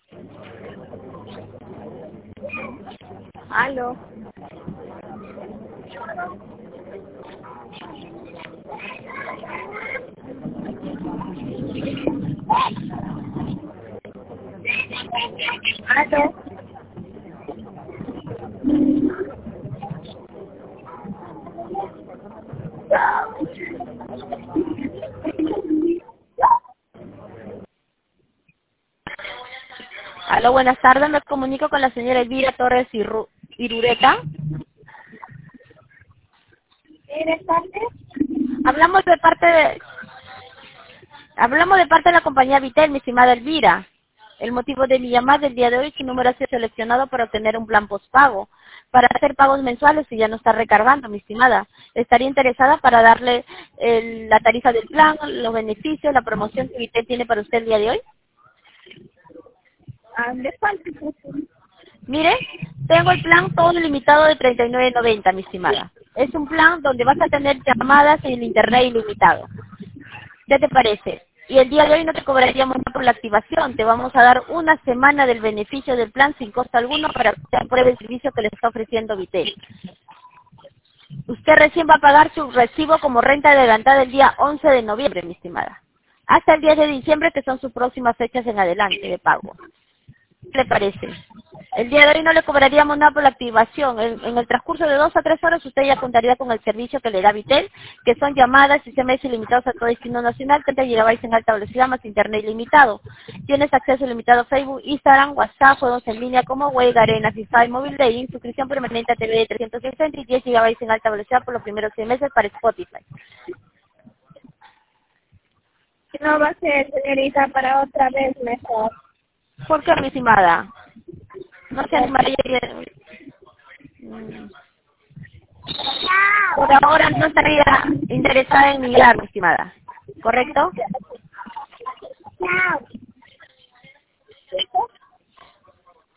Aló. Aló. Aló, buenas tardes. Me comunico con la señora Elvira Torres Irureta. ¿Eres parte? Hablamos de parte de la compañía Vitel, mi estimada Elvira. El motivo de mi llamada del día de hoy, su número ha sido seleccionado para obtener un plan postpago, para hacer pagos mensuales y ya no está recargando, mi estimada. ¿Estaría interesada para darle la tarifa del plan, los beneficios, la promoción que Vitel tiene para usted el día de hoy? ¿De cuánto? Mire, tengo el plan todo ilimitado de 39.90, mi estimada. Es un plan donde vas a tener llamadas y el internet ilimitado. ¿Qué te parece? Y el día de hoy no te cobraríamos nada por la activación. Te vamos a dar una semana del beneficio del plan sin costo alguno para que usted apruebe el servicio que le está ofreciendo Vitel. Usted recién va a pagar su recibo como renta adelantada el día 11 de noviembre, mi estimada. Hasta el 10 de diciembre, que son sus próximas fechas en adelante de pago. ¿Qué le parece? El día de hoy no le cobraríamos nada por la activación. En el transcurso de 2 a 3 horas usted ya contaría con el servicio que le da Vitel, que son llamadas y SMS ilimitados a todo destino nacional, 30 GB en alta velocidad más internet ilimitado. Tienes acceso ilimitado a Facebook, Instagram, WhatsApp, juegos en línea como Wave, Arena, FIFA y Mobile Day, suscripción permanente a TV de 360 y 10 GB en alta velocidad por los primeros 6 meses para Spotify. No va a ser, señorita, para otra vez mejor. ¿Por qué, mi estimada? No se animaría. Por ahora no estaría interesada en migrar, mi estimada. ¿Correcto?